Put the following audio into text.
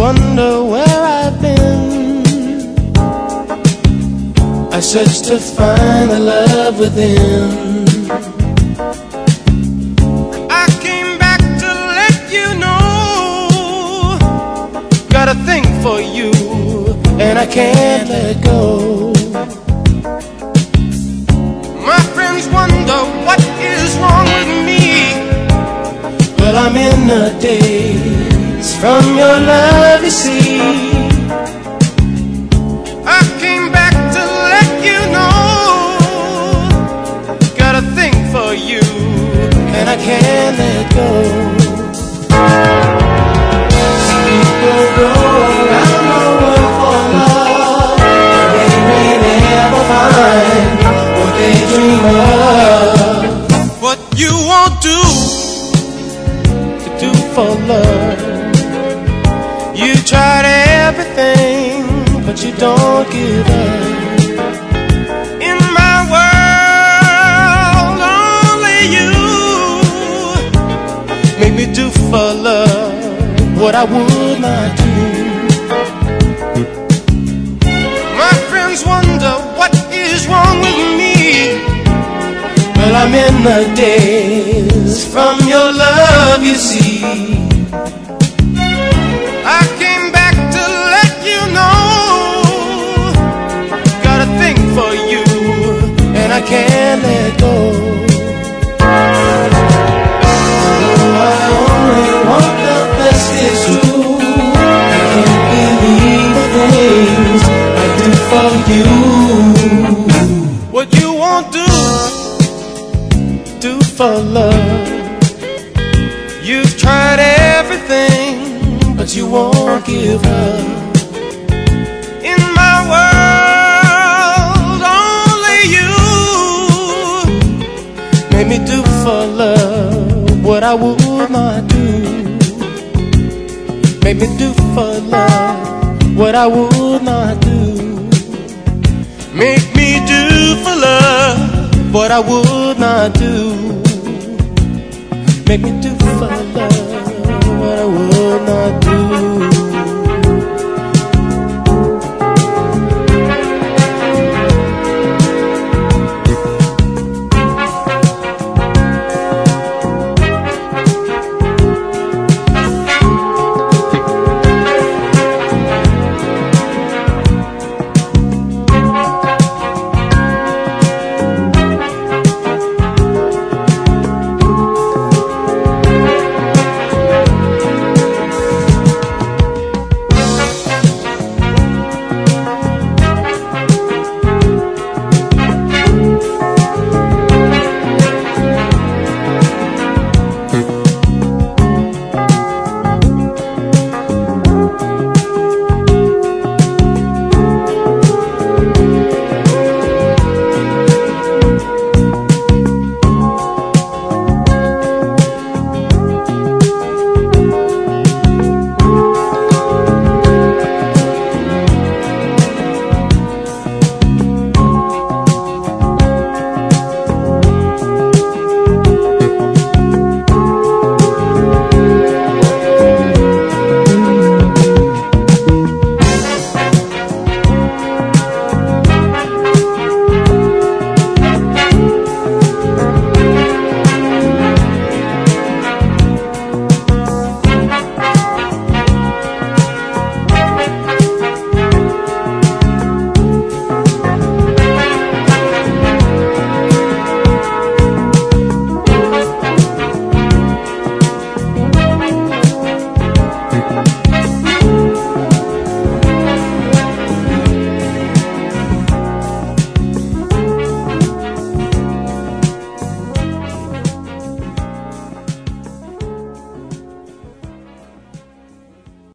wonder where I've been. I search to find the love within. I came back to let you know, got a thing for you, and I can't let go. My friends wonder what is wrong with me. Well, I'm in a daze from your love, you see. I came back to let you know, got a thing for you, and I can't let go. People go around the world for love, and they may never find what they dream of. What you won't do for love, you tried everything, but you don't give up. In my world, only you make me do for love what I would not do. My friends wonder what is wrong with me. Well, I'm in the daze from your love, you see. I came back to let you know, got a thing for you, and I can't let go. Oh, I only want the best, it's true. I can't believe the things I do for you. What you won't do for love. You've tried everything, but you won't give up. In my world, only you made me do for love what I would not do. Made me do for love what I would not do. Make me do for love what I would not do. Make me do for love what I would not do.